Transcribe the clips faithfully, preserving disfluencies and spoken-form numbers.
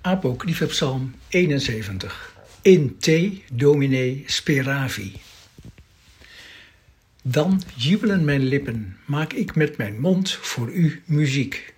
Apocryphe Psalm eenenzeventig. In te Domine speravi. Dan jubelen mijn lippen, maak ik met mijn mond voor u muziek.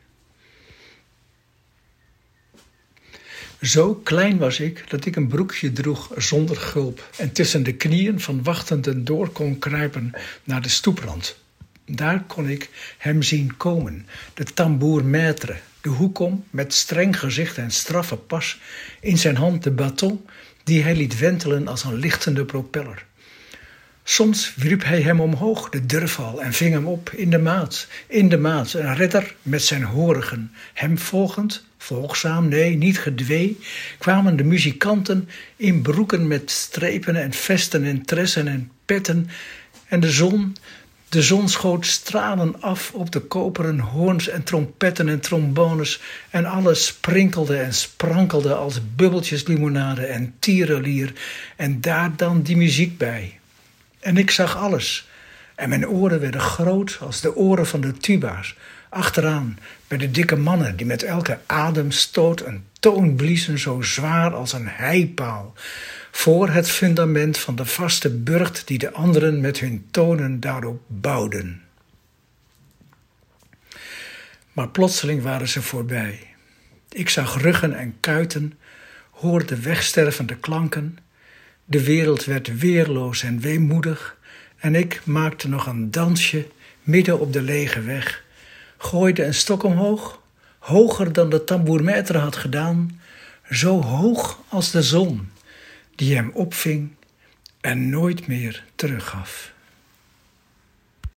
Zo klein was ik dat ik een broekje droeg zonder gulp en tussen de knieën van wachtenden door kon kruipen naar de stoeprand. Daar kon ik hem zien komen, de tambour maître, de hoekom met streng gezicht en straffe pas, in zijn hand de bâton die hij liet wentelen als een lichtende propeller. Soms wierp hij hem omhoog, de durfal, en ving hem op in de maat, in de maat, een redder met zijn horigen. Hem volgend, volgzaam, nee, niet gedwee, kwamen de muzikanten in broeken met strepen en vesten en tressen en petten, en de zon, de zon schoot stralen af op de koperen hoorns en trompetten en trombones, en alles sprinkelde en sprankelde als bubbeltjes limonade en tierenlier, en daar dan die muziek bij. En ik zag alles, en mijn oren werden groot als de oren van de tuba's, achteraan bij de dikke mannen die met elke ademstoot een toon bliezen zo zwaar als een heipaal, voor het fundament van de vaste burcht die de anderen met hun tonen daarop bouwden. Maar plotseling waren ze voorbij. Ik zag ruggen en kuiten, hoorde wegstervende klanken. De wereld werd weerloos en weemoedig en ik maakte nog een dansje midden op de lege weg, gooide een stok omhoog, hoger dan de tambour maître had gedaan, zo hoog als de zon, die hem opving en nooit meer teruggaf.